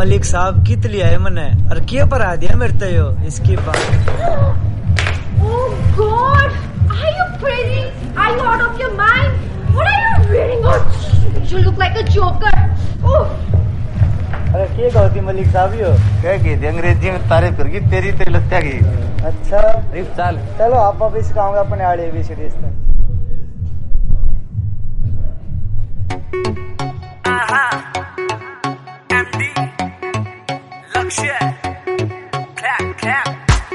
मलिक साहब कित लिया है मने और क्या पर आ दिया मेरे तो इसके बाद। Oh God! Are you crazy? Are you out of your mind? What are you reading on? You look like a joker. Oh! अरे क्या कहती मलिक साहब यो? क्या कहती अंग्रेजी में तारीफ करगी तेरी तेरी लगता की। अच्छा चल चलो आप वापिस खाऊंगा अपने आड़े भी सीरीज तक। MD लक्ष्य clap clap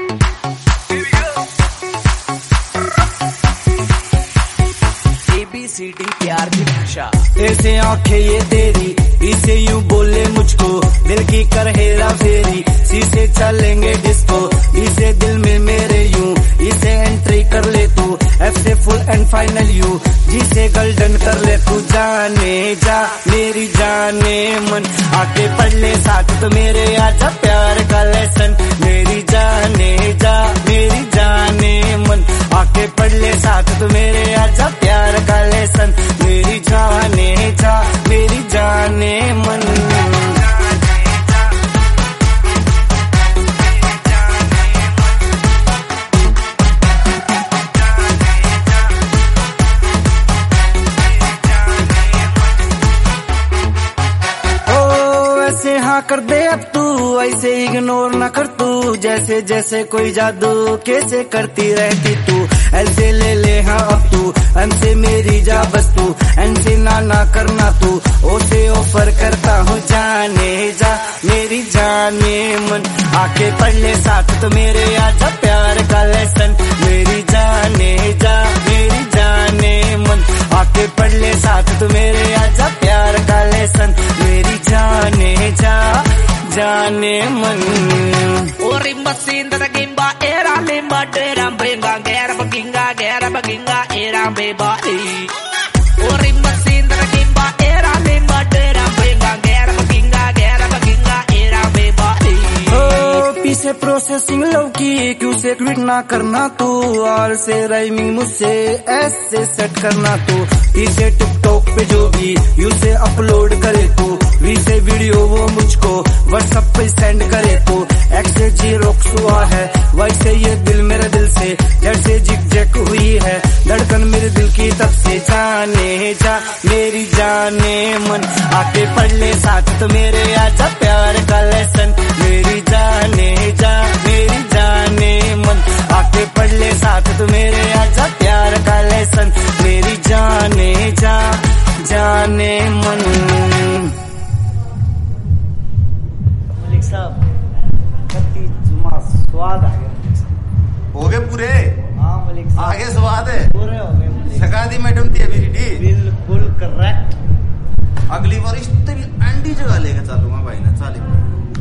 ABCD प्यार की भाषा। ऐसे आंखें ये तेरी इसे यूं बोले मुझको दिल की कर हेरा फेरी शीशे चलेंगे डिस्को इसे दिल में मेरे यूं इसे एंट्री कर ले तू एफ से फुल एंड फाइनल यू जिसे गोल्डन कर ले तू जाने जा मेरी जाने मन आके पढ़ ले साथ तो मेरे आजा प्यार का लेसन मेरी जाने जा मेरी जाने मन आके पढ़ ले साथ तो मेरे आजा प्यार का लेसन मेरी जाने जा मेरी जाने मन। ऐसे हाँ कर दे अब तू ऐसे इग्नोर ना कर तू जैसे जैसे कोई जादू कैसे करती रहती तू ऐसे ले ले हाँ अब तू हमसे मेरी जा बस तू ऐसे ना ना करना तू ओसे ऑफर करता हूँ जाने जा मेरी जाने मन आके पढ़ ले साथ तो मेरे आजा प्यार का लेसन मेरी जाने जा मेरी जाने मन आके पढ़ ले साथ तो मेरे आजा प्यार का लेसन मेरी जाने जा जाने मन। Orimba sinda da gimba era limba dera bringa gera baginga era bebadi. Orimba sinda da gimba era limba dera bringa gera baginga era bebadi. पीछे प्रोसेसिंग लव की क्यों से क्विट ना करना तू और से राइमिंग मुझसे ऐसे सेट करना तू इसे टिकटॉक पे जो भी यू से अपलोड करे तू वी से वीडियो वो मुझको व्हाट्सएप पे सेंड करे तू एक्स से जी रोक्स हुआ है वैसे ये दिल मेरे दिल से जैसे जिग जैक हुई है धड़कन मेरे दिल की तब से जाने जा मेरी जाने मन आके पढ़ ले साथ तो मेरे आजा प्यार का लेसन मेरी जाने जा मेरी जाने मन आके पढ़ ले साथ तो मेरे आजा प्यार का लेसन मेरी जाने जा जाने मन। मलिक साहब कत्ती जुमा स्वाद आ गया हो गए पूरे। हाँ मलिक साहब आगे स्वाद है पूरे हो गए मलिक सका दी मैडम दी एबिलिटी बिल्कुल करेक्ट। अगली बार इस तेरी एंडी जगह लेकर चलूंगा भाई ना चाली।